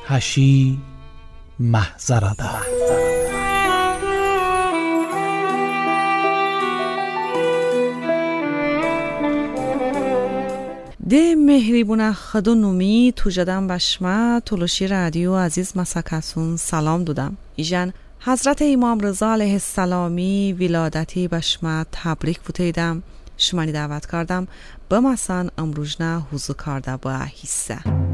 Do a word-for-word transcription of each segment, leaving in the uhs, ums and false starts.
هشی محضرده. ده مهریبونه خدو نومی تو جدم بشمه تولوشی رادیو عزیز مسکسون سلام دودم. ایجن حضرت امام رضا علیه السلامی ولادتی بشمه تبریک بوتیدم. شمانی دعوت کردم به مثلا امروزنه حضور کرده با حیثه.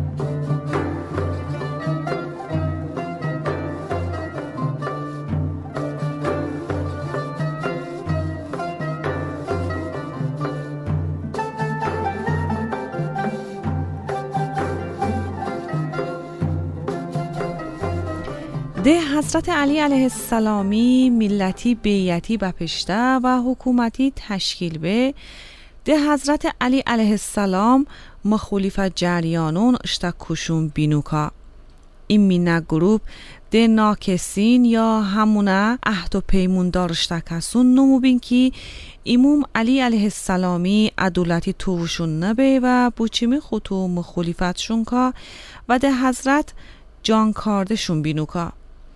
ده حضرت علی علیه السلامی ملتی بیعتی بپشته و حکومتی تشکیل به ده حضرت علی علیه السلام مخالفت جریانون اشتکوشون بینوکا. این مینه گروپ ده ناکسین یا همونه عهد و پیمون دارشتکسون نمو بین که امام علی علیه السلامی عدالتی توشون نبه و بوچیمی خودو مخالفتشون که و ده حضرت جان کاردشون بینوکا.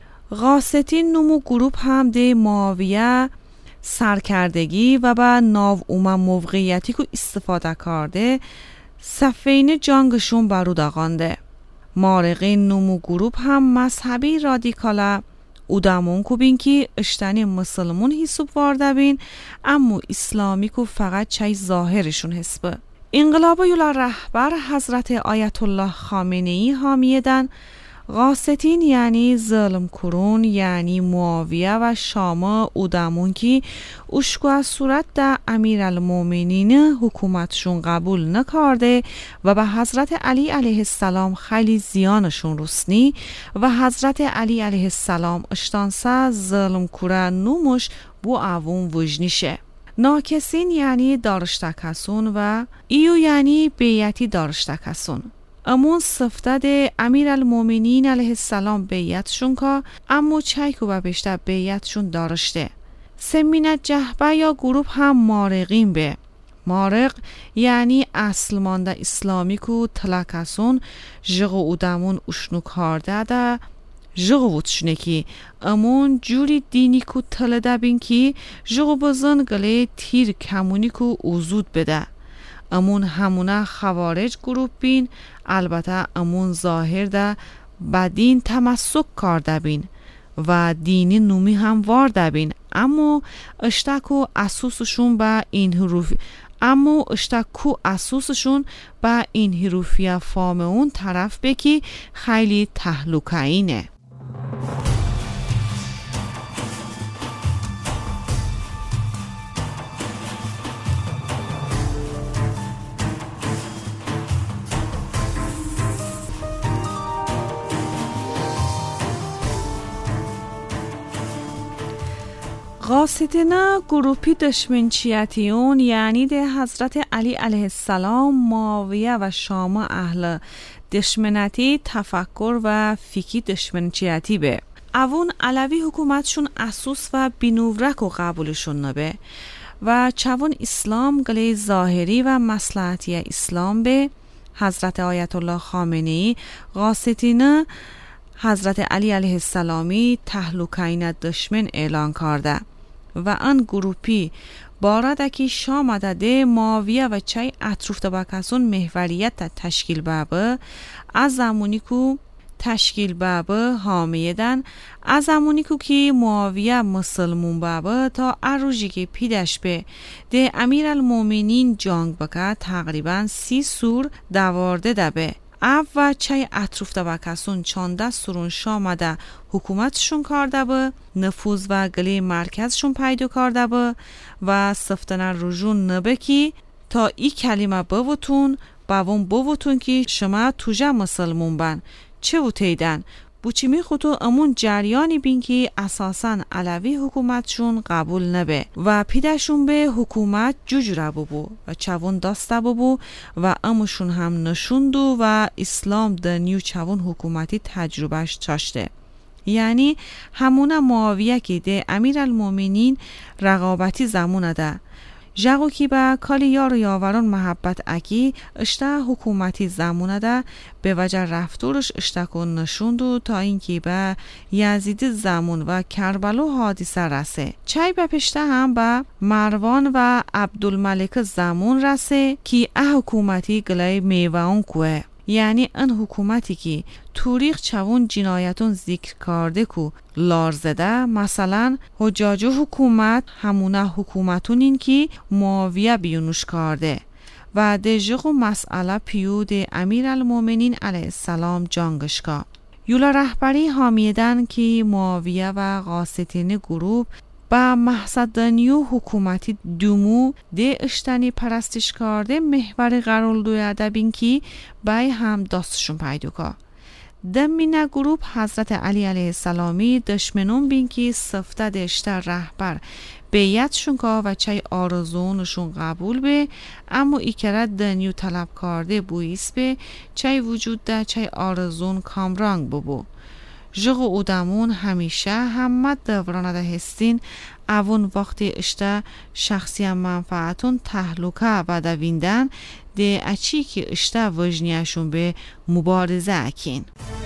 غاستین نمو گروپ هم ده معاویه سرکردگی و با ناو اومه موقعیتی که استفاده کرده سفین جانگشون برود آغانده. مارقین نمو گروپ هم مذهبی رادیکاله اودامون کو بین که اشتنی مسلمون حساب وارده بین اما اسلامی که فقط چای ظاهرشون حسبه. انقلاب یولا رهبر حضرت آیت الله خامنه‌ای حامیدن. غاستین یعنی ظلم کرون یعنی معاویه و شامه اودامون که اشکو از صورت در امیر المومنین حکومتشون قبول نکرده و به حضرت علی علیه السلام خیلی زیانشون رسنی و حضرت علی علیه السلام اشتانسه ظلم کرن نومش بو اوون وجنیشه. ناکسین یعنی دارشتکسون و ایو یعنی بیعتی دارشتکسون. امون صفتد امیر المومنین علیه السلام بیعتشون که امو چایکو و بیشتر بیعتشون دارشته. سمینت جهبه یا گروپ هم مارقین به. مارق یعنی اصل مانده اسلامی کو تلکسون جغو اودمون اشنو کارده ده جغو وطشنه که امون جوری دینی کو تلده بین که جغو بزن گله تیر کمونی کو اوزود بده. امون همونه خوارج گروپ بین، البته امون ظاهر ده با دین تمسک کرده بین و دینی نومی هم وارده بین اما اشتکو اساسشون با این حروف اما اشتکو اساسشون با این حروفی فام اون طرف بکی خیلی تهلوکینه. غاستینا گروپی دشمنچیتیون یعنی ده حضرت علی علیه السلام معاویه و شامه اهل دشمنتی تفکر و فیکی دشمنچیتی به. اوون علوی حکومتشون اسوس و بینورک و قبولشون نبه و چون اسلام گلی ظاهری و مصلحتی اسلام به حضرت آیت الله خامنه‌ای غاستینا حضرت علی علیه السلامی تهلوکین دشمن اعلان کرده و آن گروپی باردکی شامده ده معاویه و چای اطروف تبکسون محوریت تشکیل بابه از زمانی که تشکیل بابه حامیدن از زمانی که معاویه مسلمون بابه تا اروژی که پیدش به ده امیر المومنین جنگ بکه تقریبا سی سور دوارده دبه او و چای اطروف تبکسون چانده سرون شامده حکومتشون کرده با نفوذ و گلی مرکزشون پیدا کرده با و سفتن رجون نبکی تا ای کلمه بوتون باون بوتون که شما توجه مسلمون بن چه وتیدن بوچیمی خودو امون جریانی بین که اساساً علوی حکومتشون قبول نبه و پیدشون به حکومت جوجره ببو و چون داسته ببو و اموشون هم نشوندو و اسلام دنیو چون حکومتی تجربهش چاشته. یعنی همون معاویه که ده امیر المومنین رقابتی زمونه ده جاگو کی با کالی یار یاوران محبت اکی اشتا حکومتی زمونه ده به وجه رفتورش اشتا کن نشوندو تا اینکه به یزید زمون و کربلا حادثه رسه. چای به پشته هم به مروان و عبدالملک زمون رسه که اه حکومتی گلای میوان کوه. یعنی ان حکومتی که توریخ چون جنایتون ذکر کرده کو لارزده، مثلا حجاج حکومت همونه حکومتون این که معاویه بیونوش کرده و دژق مسئله پیود امیر المومنین علیه السلام جانگشکا. یولا رهبری حامیدن که معاویه و قاسطین گروپ با محصدانیو حکومتی دومو ده اشتنی پرستش کرده محور قرار دوی ادبین که بای هم داستشون پیدا که. دمینه گروپ حضرت علی علیه السلامی دشمنون بین که سفته دشتر رهبر بیعتشون که و چای آرزونشون قبول به، اما ایکرد دنیو طلب کرده بویس به چای وجود ده چای آرزون کامرانگ ببو. جغ اودمون همیشه همه دورانه ده هستین اون وقتی اشته شخصی منفعتون تحلوکه و دویندن ده اچی که اشته وجنیشون به مبارزه اکین.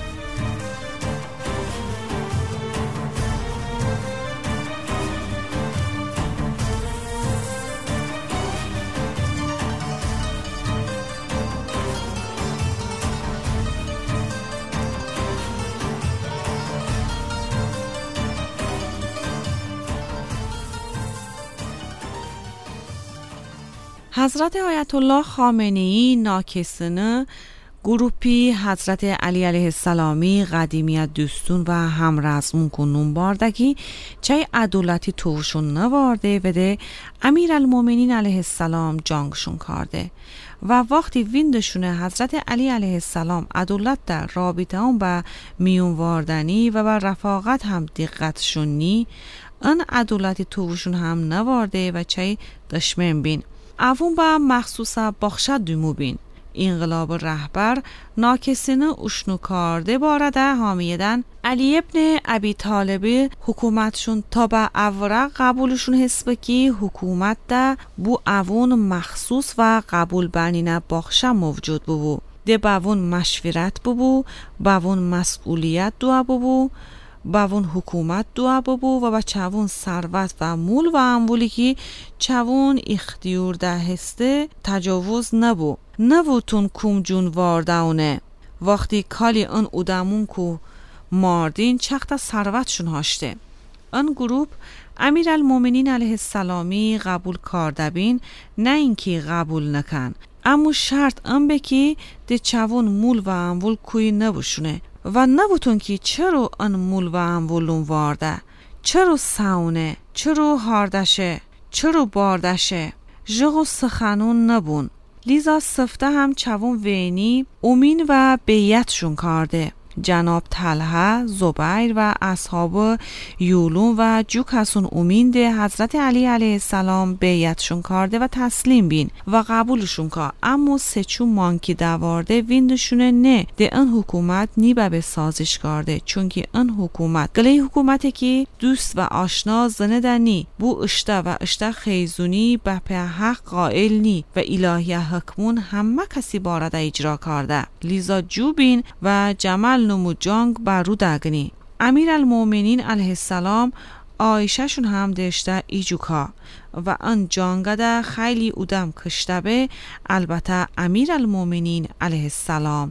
حضرت آیت الله خامنه‌ای ناکسنه گروپی حضرت علی علیه السلامی قدیمیت دوستون و همرزمون کنون باردگی چای عدالتی توشون نوارده و ده امیر المومنین علیه السلام جانگشون کرده و وقتی ویندشونه حضرت علی علیه السلام عدالت در رابطه هم با میون واردنی و با رفاقت هم دقتشون نی، ان عدالتی توشون هم نوارده و چای دشمن بین اوون با مخصوصا بخشت دومو بین. انقلاب رهبر ناکسینه اشنو کرده بارده حامیدن علی ابن ابی طالب حکومتشون تا با اوراق قبولشون حسبه که حکومت ده بو اوون مخصوص و قبول بنینه بخشه موجود ببو ده باون مشورت ببو باون مسئولیت دو ببو باون حکومت دو ببو و با چوون ثروت و مول و امولی که چوون اختیار ده هسته تجاوز نبو نبوتون کوم جون واردونه وقتی کالی ان اودمون کو ماردین چخت ثروتشون هاشته. ان گروپ امیر المومنین علیه السلامی قبول کرده بین، نه اینکه قبول نکن، اما شرط ام بکی ده چوون مول و امول کوی نبوشونه و نبوتون که چرا ان مول و امولون وارده، چرا ساونه، چرا هاردشه، چرا باردشه، جغو سخنون نبون. لیزا سفته هم چوون وینی امین و بیعتشون کرده. جناب طلحه، زبیر و اصحاب یولون و جو کسون امین ده حضرت علی علیه السلام بیعتشون کرده و تسلیم بین و قبولشون که، اما سچون مانکی دوارده ویندشونه نه ده ان حکومت نیبه به سازش کرده، چون که ان حکومت گلی حکومته که دوست و آشنا زنه دنی بو اشته و اشته خیزونی به په حق قائل نی و الهی حکمون همه کسی بارده اجرا کرده. لیزا جو بین و جمل نمو جانگ برو دگنی. امیر المومنین علیه السلام آیشه شون هم دشته ایجوکا و ان جانگه ده خیلی اودم کشته به، البته امیر المومنین علیه السلام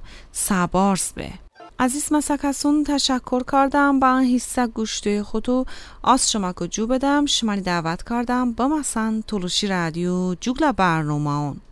سبارس به. عزیز مسکسون تشکر کردم با این حصه گوشته خودو از شما که جو بدم شمانی دعوت کردم با مثلا تلوشی رادیو جوگل برنامه اون